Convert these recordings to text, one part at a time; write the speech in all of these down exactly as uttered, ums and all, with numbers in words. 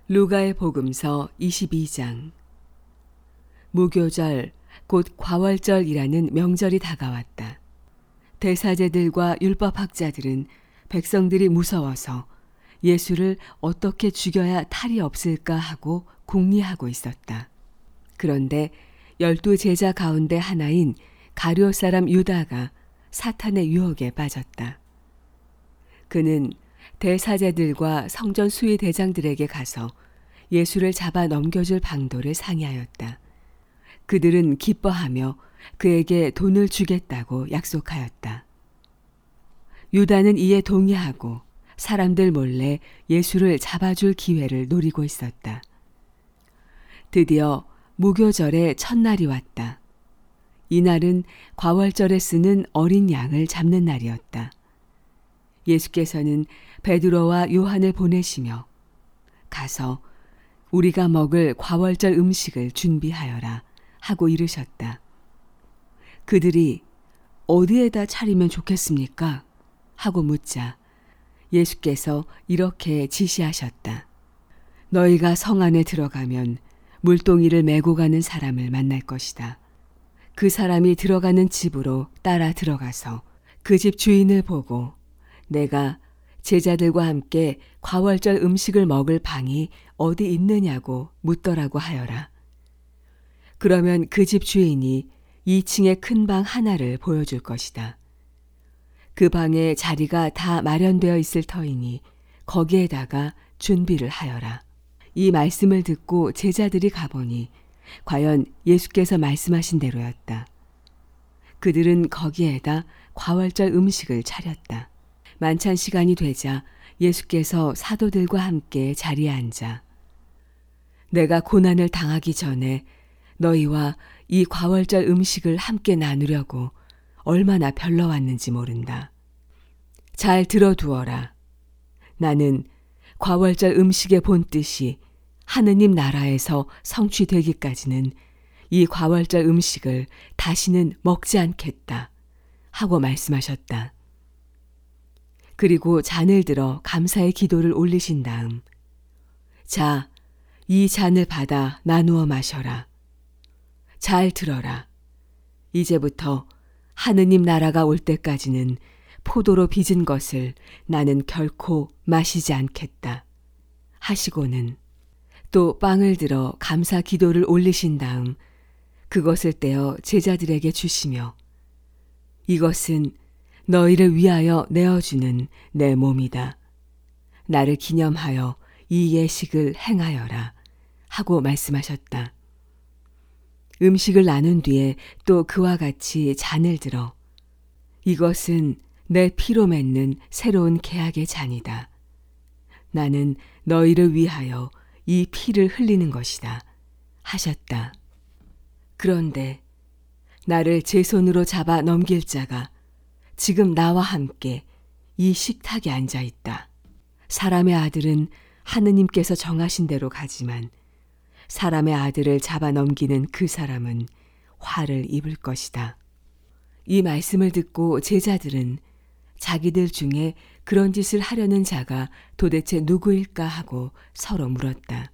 루가의 복음서 이십이 장. 무교절 곧 과월절이라는 명절이 다가왔다. 대사제들과 율법학자들은 백성들이 무서워서 예수를 어떻게 죽여야 탈이 없을까 하고 궁리하고 있었다. 그런데 열두 제자 가운데 하나인 가룟 사람 유다가 사탄의 유혹에 빠졌다. 그는 대사제들과 성전 수의 대장들에게 가서 예수를 잡아 넘겨줄 방도를 상의하였다. 그들은 기뻐하며 그에게 돈을 주겠다고 약속하였다. 유다는 이에 동의하고 사람들 몰래 예수를 잡아줄 기회를 노리고 있었다. 드디어 무교절의 첫날이 왔다. 이날은 과월절에 쓰는 어린 양을 잡는 날이었다. 예수께서는 베드로와 요한을 보내시며 가서 우리가 먹을 과월절 음식을 준비하여라 하고 이르셨다. 그들이 어디에다 차리면 좋겠습니까? 하고 묻자 예수께서 이렇게 지시하셨다. 너희가 성 안에 들어가면 물동이를 메고 가는 사람을 만날 것이다. 그 사람이 들어가는 집으로 따라 들어가서 그 집 주인을 보고 내가 제자들과 함께 과월절 음식을 먹을 방이 어디 있느냐고 묻더라고 하여라. 그러면 그 집 주인이 이 층의 큰 방 하나를 보여줄 것이다. 그 방에 자리가 다 마련되어 있을 터이니 거기에다가 준비를 하여라. 이 말씀을 듣고 제자들이 가보니 과연 예수께서 말씀하신 대로였다. 그들은 거기에다 과월절 음식을 차렸다. 만찬 시간이 되자 예수께서 사도들과 함께 자리에 앉아 내가 고난을 당하기 전에 너희와 이 과월절 음식을 함께 나누려고 얼마나 별러왔는지 모른다. 잘 들어두어라. 나는 과월절 음식의 본뜻이 하느님 나라에서 성취되기까지는 이 과월절 음식을 다시는 먹지 않겠다 하고 말씀하셨다. 그리고 잔을 들어 감사의 기도를 올리신 다음 자, 이 잔을 받아 나누어 마셔라. 잘 들어라. 이제부터 하느님 나라가 올 때까지는 포도로 빚은 것을 나는 결코 마시지 않겠다 하시고는 또 빵을 들어 감사 기도를 올리신 다음 그것을 떼어 제자들에게 주시며 이것은 너희를 위하여 내어주는 내 몸이다. 나를 기념하여 이 예식을 행하여라 하고 말씀하셨다. 음식을 나눈 뒤에 또 그와 같이 잔을 들어 이것은 내 피로 맺는 새로운 계약의 잔이다. 나는 너희를 위하여 이 피를 흘리는 것이다 하셨다. 그런데 나를 제 손으로 잡아 넘길 자가 지금 나와 함께 이 식탁에 앉아 있다. 사람의 아들은 하느님께서 정하신 대로 가지만 사람의 아들을 잡아 넘기는 그 사람은 화를 입을 것이다. 이 말씀을 듣고 제자들은 자기들 중에 그런 짓을 하려는 자가 도대체 누구일까 하고 서로 물었다.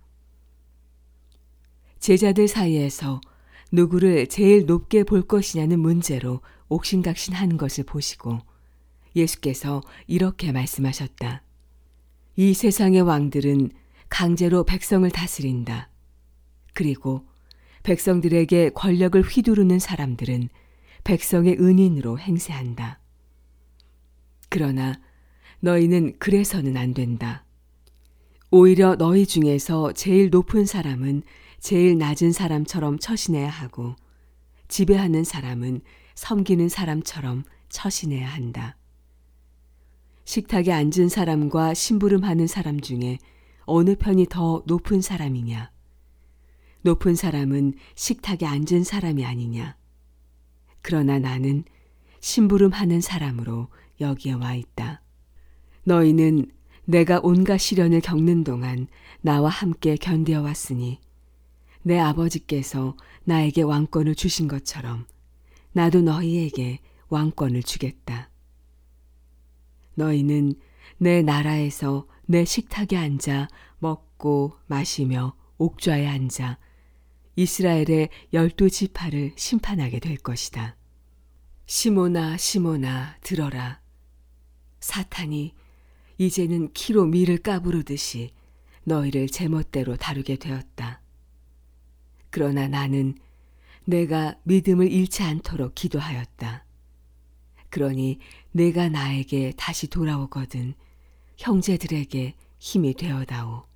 제자들 사이에서 누구를 제일 높게 볼 것이냐는 문제로 옥신각신한 것을 보시고 예수께서 이렇게 말씀하셨다. 이 세상의 왕들은 강제로 백성을 다스린다. 그리고 백성들에게 권력을 휘두르는 사람들은 백성의 은인으로 행세한다. 그러나 너희는 그래서는 안 된다. 오히려 너희 중에서 제일 높은 사람은 제일 낮은 사람처럼 처신해야 하고 지배하는 사람은 섬기는 사람처럼 처신해야 한다. 식탁에 앉은 사람과 심부름하는 사람 중에 어느 편이 더 높은 사람이냐? 높은 사람은 식탁에 앉은 사람이 아니냐? 그러나 나는 심부름하는 사람으로 여기에 와 있다. 너희는 내가 온갖 시련을 겪는 동안 나와 함께 견뎌 왔으니 내 아버지께서 나에게 왕권을 주신 것처럼 나도 너희에게 왕권을 주겠다. 너희는 내 나라에서 내 식탁에 앉아 먹고 먹고 마시며 옥좌에 앉아 이스라엘의 열두 지파를 심판하게 될 것이다. 시몬아 시몬아 들어라. 사탄이 이제는 키로 밀을 까부르듯이 너희를 제멋대로 다루게 되었다. 그러나 나는 내가 믿음을 잃지 않도록 기도하였다. 그러니 내가 나에게 다시 돌아오거든 형제들에게 힘이 되어다오.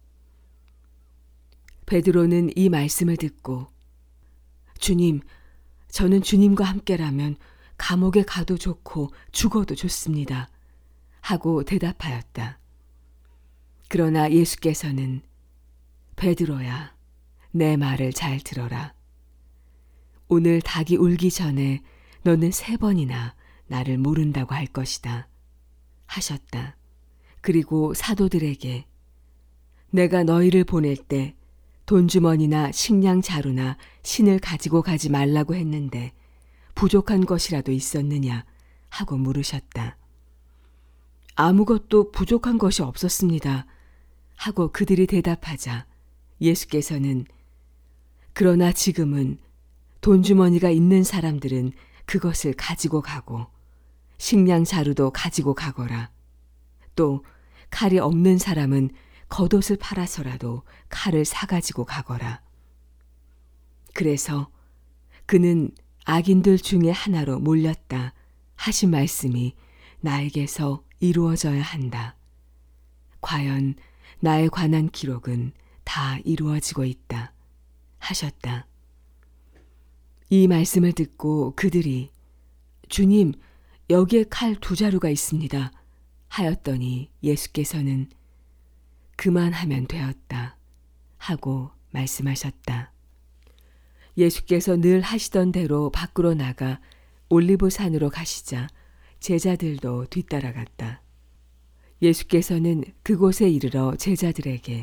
베드로는 이 말씀을 듣고 주님, 저는 주님과 함께라면 감옥에 가도 좋고 죽어도 좋습니다. 하고 대답하였다. 그러나 예수께서는 베드로야, 내 말을 잘 들어라. 오늘 닭이 울기 전에 너는 세 번이나 나를 모른다고 할 것이다. 하셨다. 그리고 사도들에게 내가 너희를 보낼 때 돈주머니나 식량 자루나 신을 가지고 가지 말라고 했는데 부족한 것이라도 있었느냐 하고 물으셨다. 아무것도 부족한 것이 없었습니다. 하고 그들이 대답하자 예수께서는 그러나 지금은 돈주머니가 있는 사람들은 그것을 가지고 가고 식량 자루도 가지고 가거라. 또 칼이 없는 사람은 겉옷을 팔아서라도 칼을 사가지고 가거라. 그래서 그는 악인들 중에 하나로 몰렸다 하신 말씀이 나에게서 이루어져야 한다. 과연 나에 관한 기록은 다 이루어지고 있다. 하셨다. 이 말씀을 듣고 그들이 주님, 여기에 칼 두 자루가 있습니다. 하였더니 예수께서는 그만하면 되었다. 하고 말씀하셨다. 예수께서 늘 하시던 대로 밖으로 나가 올리브산으로 가시자 제자들도 뒤따라갔다. 예수께서는 그곳에 이르러 제자들에게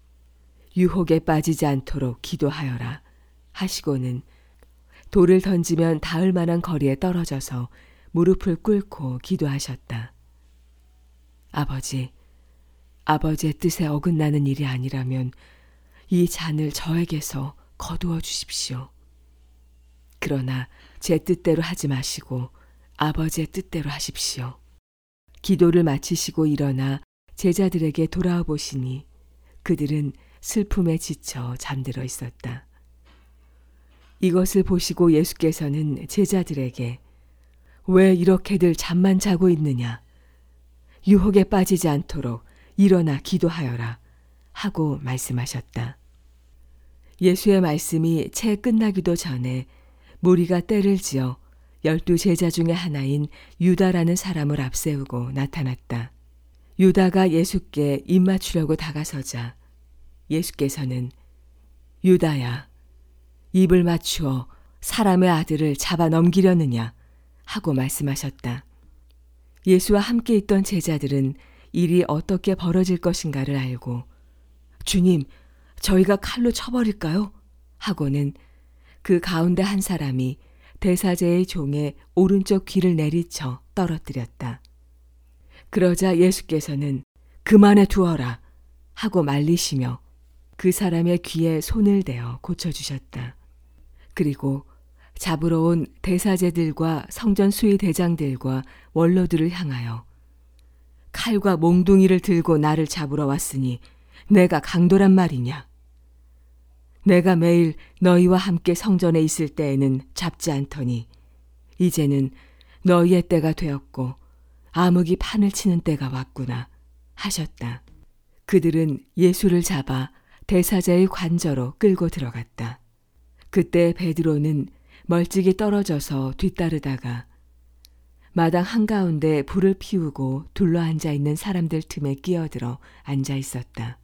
유혹에 빠지지 않도록 기도하여라 하시고는 돌을 던지면 닿을 만한 거리에 떨어져서 무릎을 꿇고 기도하셨다. 아버지, 아버지의 뜻에 어긋나는 일이 아니라면 이 잔을 저에게서 거두어 주십시오. 그러나 제 뜻대로 하지 마시고 아버지의 뜻대로 하십시오. 기도를 마치시고 일어나 제자들에게 돌아와 보시니 그들은 슬픔에 지쳐 잠들어 있었다. 이것을 보시고 예수께서는 제자들에게 왜 이렇게들 잠만 자고 있느냐? 유혹에 빠지지 않도록 일어나 기도하여라 하고 말씀하셨다. 예수의 말씀이 채 끝나기도 전에 무리가 때를 지어 열두 제자 중에 하나인 유다라는 사람을 앞세우고 나타났다. 유다가 예수께 입맞추려고 다가서자 예수께서는 유다야, 입을 맞추어 사람의 아들을 잡아 넘기려느냐 하고 말씀하셨다. 예수와 함께 있던 제자들은 일이 어떻게 벌어질 것인가를 알고 주님, 저희가 칼로 쳐버릴까요? 하고는 그 가운데 한 사람이 대사제의 종의 오른쪽 귀를 내리쳐 떨어뜨렸다. 그러자 예수께서는 그만해 두어라 하고 말리시며 그 사람의 귀에 손을 대어 고쳐주셨다. 그리고 잡으러 온 대사제들과 성전 수의 대장들과 원로들을 향하여 칼과 몽둥이를 들고 나를 잡으러 왔으니 내가 강도란 말이냐? 내가 매일 너희와 함께 성전에 있을 때에는 잡지 않더니 이제는 너희의 때가 되었고 암흑이 판을 치는 때가 왔구나 하셨다. 그들은 예수를 잡아 대사자의 관저로 끌고 들어갔다. 그때 베드로는 멀찍이 떨어져서 뒤따르다가 마당 한가운데 불을 피우고 둘러앉아 있는 사람들 틈에 끼어들어 앉아 있었다.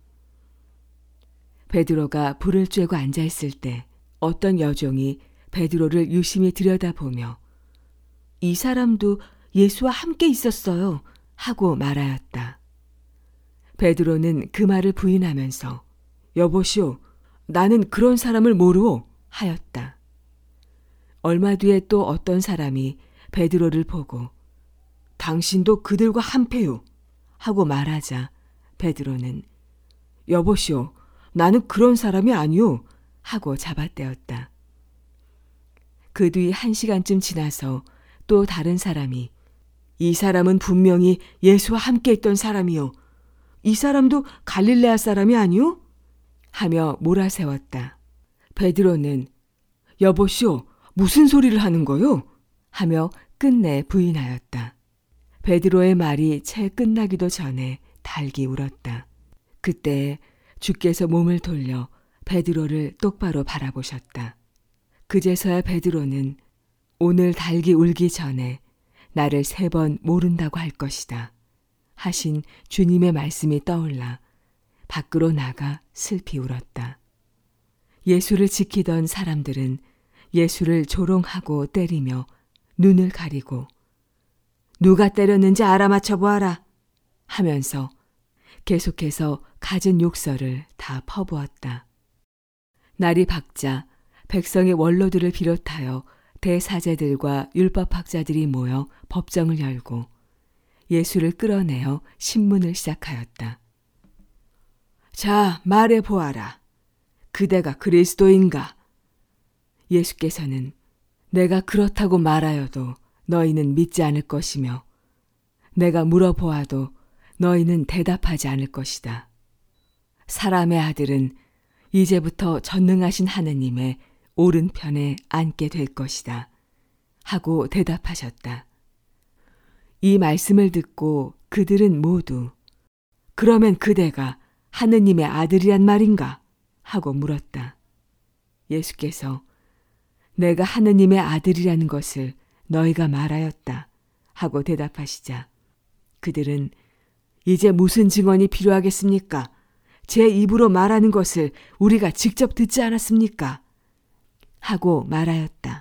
베드로가 불을 쬐고 앉아 있을 때 어떤 여종이 베드로를 유심히 들여다보며 이 사람도 예수와 함께 있었어요 하고 말하였다. 베드로는 그 말을 부인하면서 여보시오, 나는 그런 사람을 모르오 하였다. 얼마 뒤에 또 어떤 사람이 베드로를 보고 당신도 그들과 한패요 하고 말하자 베드로는 여보시오, 나는 그런 사람이 아니오. 하고 잡아떼었다. 그 뒤 한 시간쯤 지나서 또 다른 사람이 이 사람은 분명히 예수와 함께 있던 사람이요. 이 사람도 갈릴레아 사람이 아니오? 하며 몰아세웠다. 베드로는 여보시오, 무슨 소리를 하는 거요? 하며 끝내 부인하였다. 베드로의 말이 채 끝나기도 전에 닭이 울었다. 그때 주께서 몸을 돌려 베드로를 똑바로 바라보셨다. 그제서야 베드로는 오늘 닭이 울기 전에 나를 세 번 모른다고 할 것이다 하신 주님의 말씀이 떠올라 밖으로 나가 슬피 울었다. 예수를 지키던 사람들은 예수를 조롱하고 때리며 눈을 가리고 누가 때렸는지 알아맞혀 보아라 하면서 계속해서 갖은 욕설을 다 퍼부었다. 날이 밝자 백성의 원로들을 비롯하여 대사제들과 율법학자들이 모여 법정을 열고 예수를 끌어내어 신문을 시작하였다. 자, 말해 보아라. 그대가 그리스도인가? 예수께서는 내가 그렇다고 말하여도 너희는 믿지 않을 것이며 내가 물어보아도 너희는 대답하지 않을 것이다. 사람의 아들은 이제부터 전능하신 하느님의 오른편에 앉게 될 것이다 하고 대답하셨다. 이 말씀을 듣고 그들은 모두 그러면 그대가 하느님의 아들이란 말인가? 하고 물었다. 예수께서 내가 하느님의 아들이라는 것을 너희가 말하였다 하고 대답하시자 그들은 이제 무슨 증언이 필요하겠습니까? 제 입으로 말하는 것을 우리가 직접 듣지 않았습니까? 하고 말하였다.